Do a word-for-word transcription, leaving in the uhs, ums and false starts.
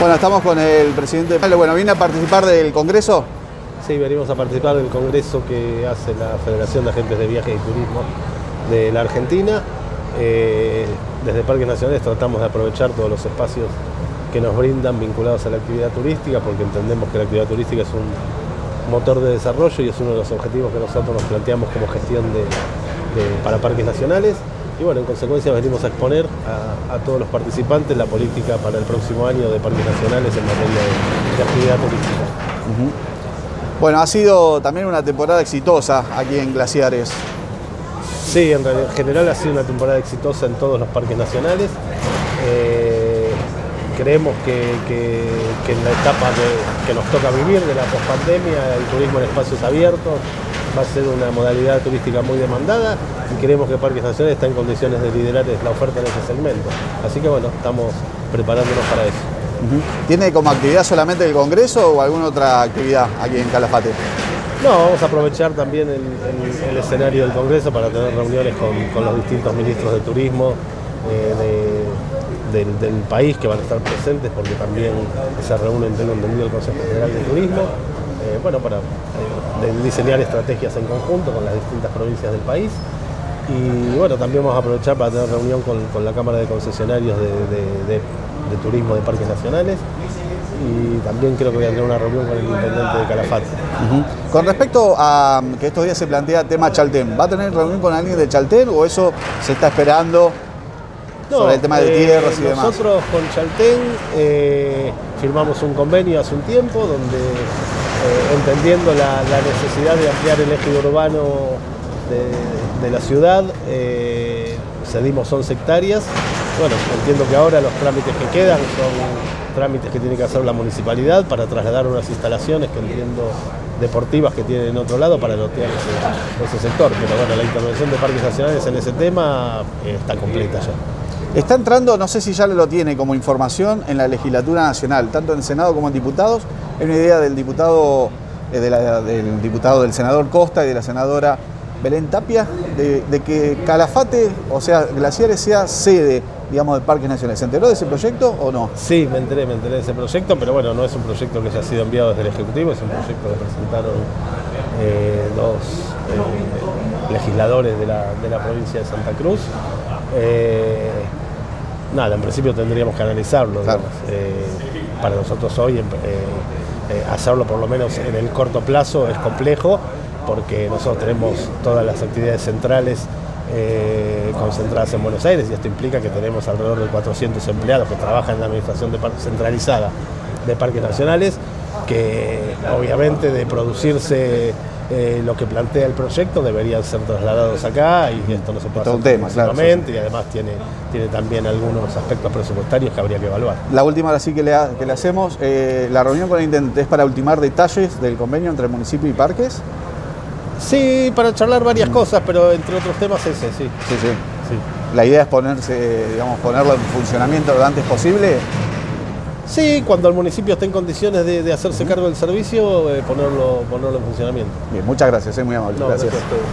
Bueno, estamos con el presidente. Bueno, ¿viene a participar del Congreso? Sí, venimos a participar del Congreso que hace la Federación de Agentes de Viajes y Turismo de la Argentina. Eh, desde Parques Nacionales tratamos de aprovechar todos los espacios que nos brindan vinculados a la actividad turística, porque entendemos que la actividad turística es un motor de desarrollo y es uno de los objetivos que nosotros nos planteamos como gestión de, de, para Parques Nacionales. Y bueno, en consecuencia venimos a exponer a, a todos los participantes la política para el próximo año de Parques Nacionales en materia de, de actividad turística. Uh-huh. Bueno, ha sido también una temporada exitosa aquí en Glaciares. Sí, en, realidad, en general ha sido una temporada exitosa en todos los parques nacionales. Eh, creemos que, que, que en la etapa de, que nos toca vivir de la pospandemia, el turismo en espacios abiertos va a ser una modalidad turística muy demandada y creemos que Parques Nacionales está en condiciones de liderar la oferta en ese segmento. Así que bueno, estamos preparándonos para eso. Uh-huh. ¿Tiene como actividad solamente el Congreso o alguna otra actividad aquí en Calafate? No, vamos a aprovechar también el, el, el escenario del Congreso para tener reuniones con, con los distintos ministros de turismo eh, de, del, del país que van a estar presentes, porque también se reúnen, tengo entendido, el Consejo General de Turismo, eh, bueno, para eh, diseñar estrategias en conjunto con las distintas provincias del país. Y bueno, también vamos a aprovechar para tener reunión con, con la Cámara de Concesionarios de, de, de, de Turismo de Parques Nacionales. Y también creo que voy a tener una reunión con el intendente de Calafate. Uh-huh. Con respecto a que estos días se plantea tema Chaltén, ¿va a tener reunión con alguien de Chaltén o eso se está esperando no, sobre el tema de eh, tierras y demás? Nosotros con Chaltén eh, firmamos un convenio hace un tiempo donde eh, entendiendo la, la necesidad de ampliar el eje urbano de, de la ciudad, eh, cedimos once hectáreas. Bueno, entiendo que ahora los trámites que quedan son trámites que tiene que hacer la municipalidad para trasladar unas instalaciones que entiendo deportivas que tienen en otro lado para lotear ese, ese sector. Pero bueno, la intervención de Parques Nacionales en ese tema eh, está completa ya. Está entrando, no sé si ya lo tiene como información, en la legislatura nacional, tanto en el Senado como en diputados. Hay una idea del diputado, eh, de la, del diputado del senador Costa y de la senadora Belén Tapia, de, de que Calafate, o sea, Glaciares sea sede, digamos, de Parques Nacionales. ¿Se enteró de ese proyecto o no? Sí, me enteré, me enteré de ese proyecto, pero bueno, no es un proyecto que haya sido enviado desde el Ejecutivo, es un proyecto que presentaron eh, dos eh, legisladores de la, de la provincia de Santa Cruz. Eh, nada, en principio tendríamos que analizarlo. Claro. Eh, para nosotros hoy, eh, eh, hacerlo por lo menos en el corto plazo es complejo, porque nosotros tenemos todas las actividades centrales eh, concentradas en Buenos Aires y esto implica que tenemos alrededor de cuatrocientos empleados que trabajan en la administración de par- centralizada de Parques Nacionales, que obviamente de producirse eh, lo que plantea el proyecto deberían ser trasladados acá y esto no se puede hacer un tema, claro, sí, sí. Y además tiene, tiene también algunos aspectos presupuestarios que habría que evaluar. La última ahora sí que le, ha, que le hacemos, eh, la reunión con el intendente es para ultimar detalles del convenio entre el municipio y Parques. Sí, para charlar varias mm. cosas, pero entre otros temas ese, sí. Sí, sí. sí. La idea es ponerse, digamos, ponerlo en funcionamiento lo antes posible. Sí, cuando el municipio esté en condiciones de, de hacerse cargo del servicio, eh, ponerlo, ponerlo en funcionamiento. Bien, muchas gracias, es muy amable. No, gracias. gracias a ustedes.